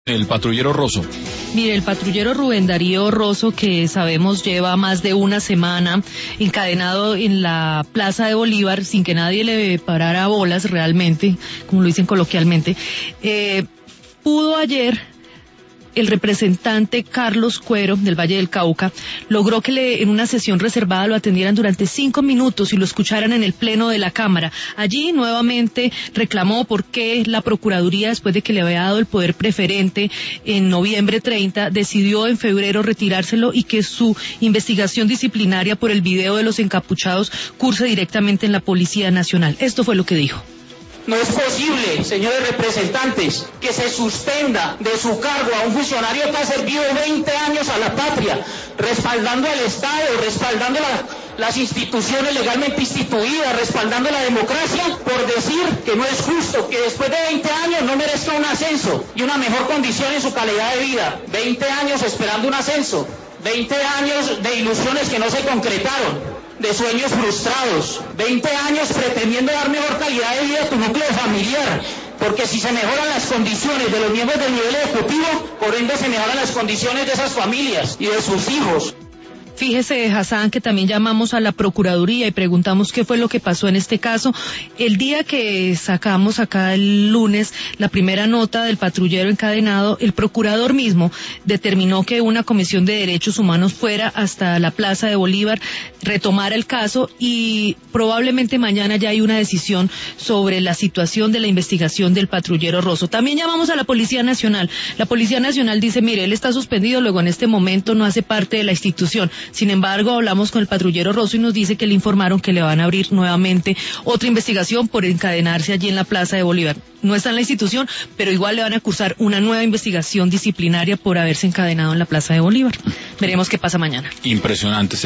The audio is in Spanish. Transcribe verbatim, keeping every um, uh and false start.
El patrullero Rosso. Mire, el patrullero Rubén Darío Rosso, que sabemos lleva más de una semana encadenado en la Plaza de Bolívar sin que nadie le parara bolas realmente, como lo dicen coloquialmente, eh, pudo ayer el representante Carlos Cuero del Valle del Cauca logró que le, en una sesión reservada lo atendieran durante cinco minutos y lo escucharan en el pleno de la Cámara. Allí nuevamente reclamó por qué la Procuraduría, después de que le había dado el poder preferente en noviembre treinta, decidió en febrero retirárselo y que su investigación disciplinaria por el video de los encapuchados curse directamente en la Policía Nacional. Esto fue lo que dijo. No es posible, señores representantes, que se suspenda de su cargo a un funcionario que ha servido veinte años a la patria, respaldando al Estado, respaldando la, las instituciones legalmente instituidas, respaldando la democracia, por decir que no es justo que después de veinte años no merezca un ascenso y una mejor condición en su calidad de vida. veinte años esperando un ascenso, veinte años de ilusiones que no se concretaron, de sueños frustrados, veinte años pretendiendo dar mejor calidad de vida a tu núcleo familiar, porque si se mejoran las condiciones de los miembros del nivel ejecutivo, por ende se mejoran las condiciones de esas familias y de sus hijos. Fíjese, Hassan, que también llamamos a la Procuraduría y preguntamos qué fue lo que pasó en este caso. El día que sacamos acá el lunes la primera nota del patrullero encadenado, el procurador mismo determinó que una comisión de derechos humanos fuera hasta la Plaza de Bolívar, retomara el caso y probablemente mañana ya hay una decisión sobre la situación de la investigación del patrullero Rosso. También llamamos a la Policía Nacional. La Policía Nacional dice, mire, él está suspendido, luego en este momento no hace parte de la institución. Sin embargo, hablamos con el patrullero Rosso y nos dice que le informaron que le van a abrir nuevamente otra investigación por encadenarse allí en la Plaza de Bolívar. No está en la institución, pero igual le van a cursar una nueva investigación disciplinaria por haberse encadenado en la Plaza de Bolívar. Veremos qué pasa mañana. Impresionante.